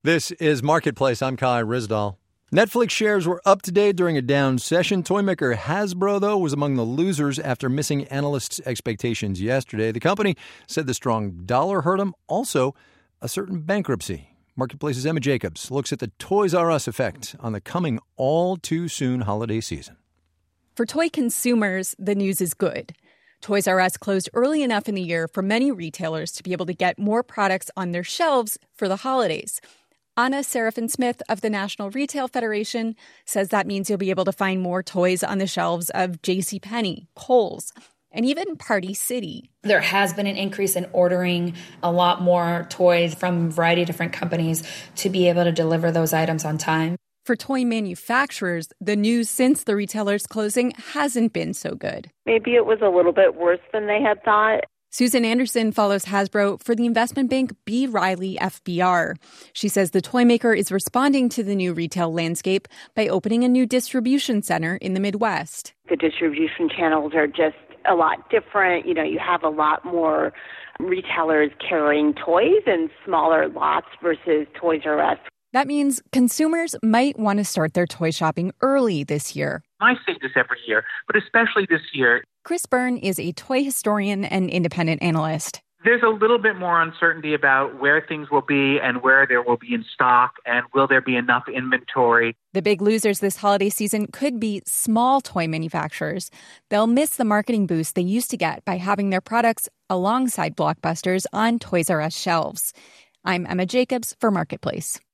This is Marketplace. I'm Kai Ryssdal. Netflix shares were up today during a down session. Toymaker Hasbro, though, was among the losers after missing analysts' expectations yesterday. The company said the strong dollar hurt them. Also, a certain bankruptcy. Marketplace's Emma Jacobs looks at the Toys R Us effect on the coming all-too-soon holiday season. For toy consumers, the news is good. Toys R Us closed early enough in the year for many retailers to be able to get more products on their shelves for the holidays. Anna Seraphin-Smith of the National Retail Federation says that means you'll be able to find more toys on the shelves of JCPenney, Kohl's, and even Party City. There has been an increase in ordering a lot more toys from a variety of different companies to be able to deliver those items on time. For toy manufacturers, the news since the retailer's closing hasn't been so good. Maybe it was a little bit worse than they had thought. Susan Anderson follows Hasbro for the investment bank B. Riley FBR. She says the toy maker is responding to the new retail landscape by opening a new distribution center in the Midwest. The distribution channels are just a lot different. You know, you have a lot more retailers carrying toys in smaller lots versus Toys R Us. That means consumers might want to start their toy shopping early this year. I say this every year, but especially this year. Chris Byrne is a toy historian and independent analyst. There's a little bit more uncertainty about where things will be and where there will be in stock and will there be enough inventory. The big losers this holiday season could be small toy manufacturers. They'll miss the marketing boost they used to get by having their products alongside blockbusters on Toys R Us shelves. I'm Emma Jacobs for Marketplace.